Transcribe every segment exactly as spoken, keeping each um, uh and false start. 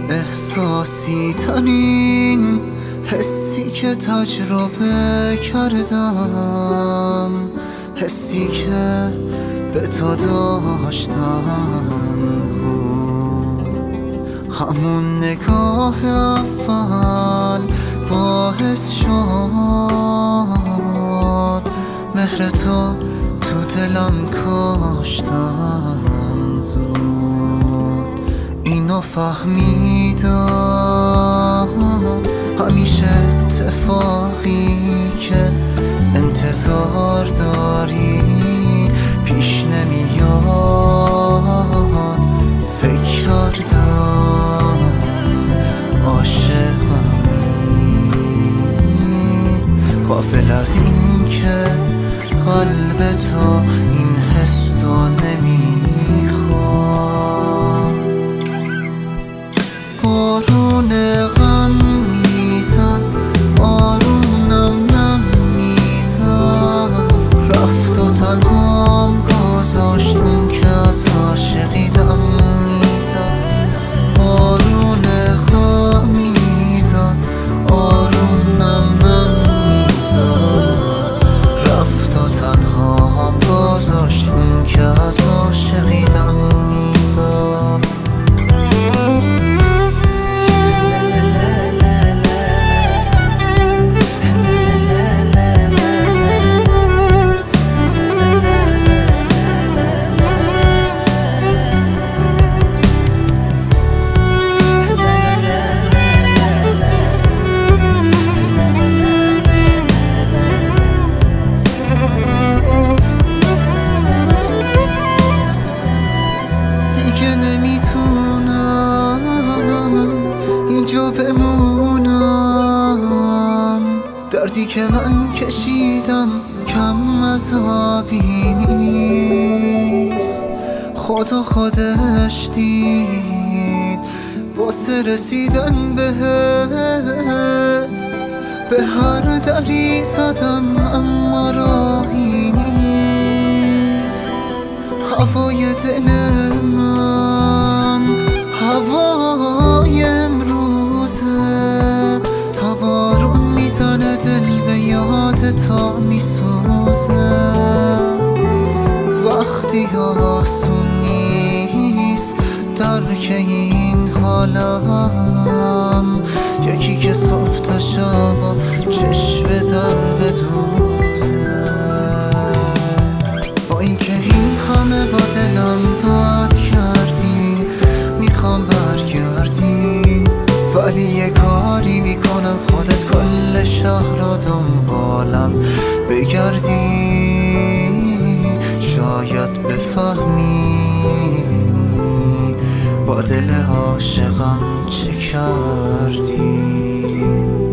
احساسی ترین حسی که تجربه کردم، حسی که به تو داشتم بود همون نگاه اول باعث شد مهر تو تو دلم کاشتم زود. اینو فهمیدم همیشه اتفاقی که انتظار داری پیش نمیاد. فکر کردم عاشقمی، غافل از این که قلب تو این حسو نمیخواد. بارون غم میزد آرومم نمیزد، رفت و تنهام گذاشت اون که از عاشقی دم میزد. بارون غم میزد آرومم نمیزد، رفت و تنهام گذاشت اون که از عاشقی دم میزد. اینجا بمونم، دردی که من کشیدم کم عذابی نیست. خدا خودش دید واسه رسیدن بهت، به هر دری زدم اما راهی نیست. هوای دل من هوای امروزه، تا بارون میزنه دل به یاد تا میسوزه. وقتی آسون نیست درک این حالم، یکی که صبح تا شب چشم در بدوزه. با این که این همه با دلم بد کردی میخوام برگردی، ولی یه کاری میکنم خودت کل شهر رو دنبالم بگردی. شاید بفهمی با دل عاشقم چه کردی.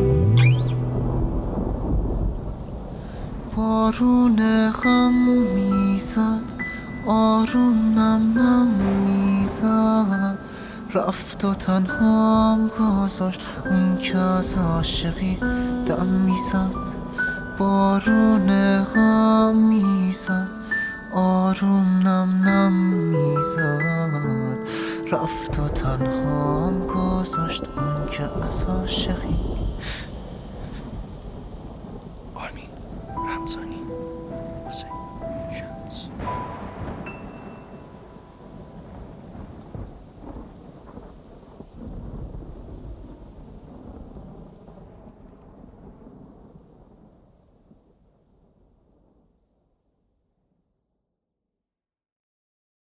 بارون غم میزد آروم نم نم میزد، رفت و تنهام گذاشت اون که از عاشقی دم میزد. بارون غم میزد آروم نم نم میزد، رفت و تنهام گذاشت اون که از عاشقی. آرمین رمضانی حسین